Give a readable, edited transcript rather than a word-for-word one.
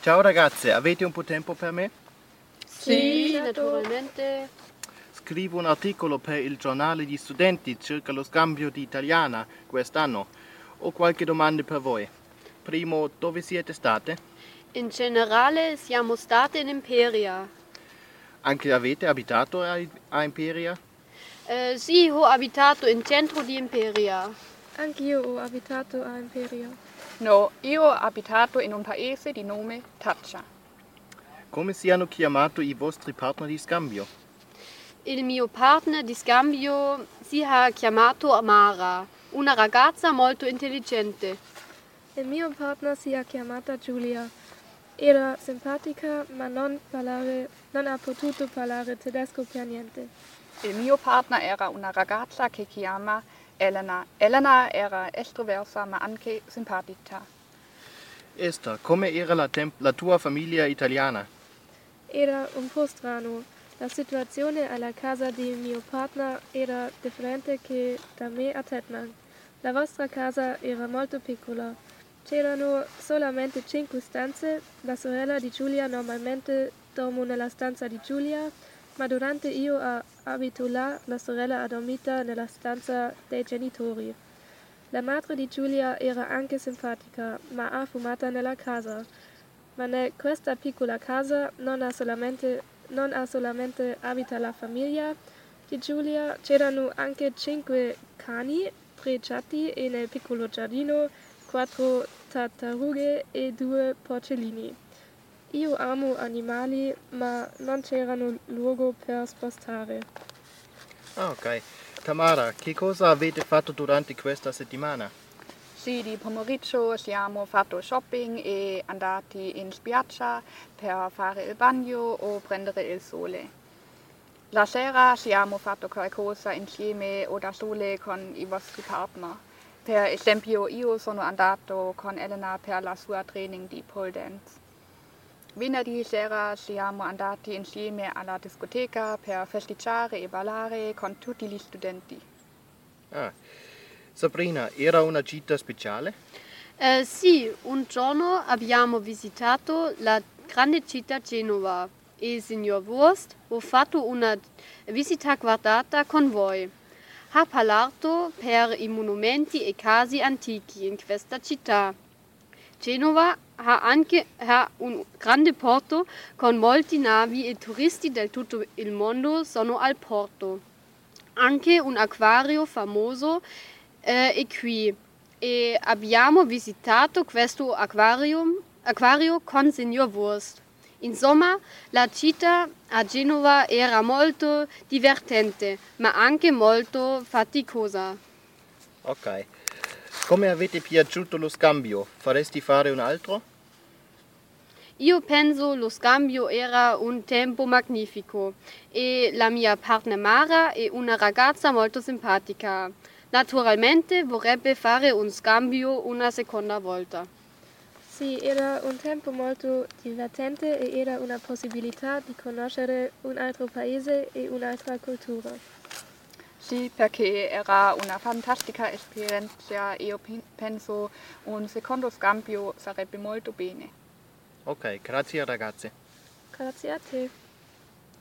Ciao ragazze, avete un po' tempo per me? Sì, naturalmente. Scrivo un articolo per il giornale di studenti circa lo scambio di italiana quest'anno. Ho qualche domanda per voi. Primo, dove siete state? In generale siamo state in Imperia. Anche avete abitato a Imperia? Sì, ho abitato in centro di Imperia. Anch'io ho abitato a Imperia. No, io ho abitato in un paese di nome Taccia. Come si hanno chiamato i vostri partner di scambio? Il mio partner di scambio si ha chiamato Amara, una ragazza molto intelligente. Il mio partner si è chiamata Giulia. Era simpatica, ma non ha potuto parlare tedesco per niente. Il mio partner era una ragazza che si chiama Elena. Elena era estroversa ma anche simpatica. Esther, come era la tua famiglia italiana? Era un po' strano. La situazione alla casa di mio partner era differente che da me a Tetman. La vostra casa era molto piccola. C'erano solamente 5 stanze. La sorella di Giulia normalmente dormo nella stanza di Giulia, ma durante io abito là, la sorella ha dormito nella stanza dei genitori. La madre di Giulia era anche simpatica, ma ha fumato nella casa. Ma in questa piccola casa non ha solamente abita la famiglia di Giulia, c'erano anche 5 cani, 3 gatti e nel piccolo giardino 4 tartarughe e 2 porcellini. Io amo animali, ma non c'erano luogo per spostare. Ah, ok. Tamara, che cosa avete fatto durante questa settimana? Sì, di pomeriggio siamo fatto shopping e andati in spiaggia per fare il bagno o prendere il sole. La sera siamo fatto qualcosa insieme o da sole con i vostri partner. Per esempio, io sono andato con Elena per la sua training di pole dance. Venerdì sera siamo andati insieme alla discoteca per festeggiare e ballare con tutti gli studenti. Ah, Sabrina, era una gita speciale? Sì, un giorno abbiamo visitato la grande città Genova e il signor Wurst ha fatto una visita guardata con voi. Ha parlato per i monumenti e casi antichi in questa città. Genova ha un grande porto con molti navi e turisti da tutto il mondo sono al porto. Anche un acquario famoso è qui e abbiamo visitato questo acquario con signor Wurst. Insomma, la città a Genova era molto divertente, ma anche molto faticosa. Ok. Come avete piaciuto lo scambio? Faresti fare un altro? Io penso lo scambio era un tempo magnifico e la mia partner Mara è una ragazza molto simpatica. Naturalmente vorrebbe fare un scambio una seconda volta. Sì, era un tempo molto divertente e era una possibilità di conoscere un altro paese e un'altra cultura. Sì, perché era una fantastica esperienza e io penso un secondo scambio sarebbe molto bene. Ok, grazie ragazze. Grazie a te.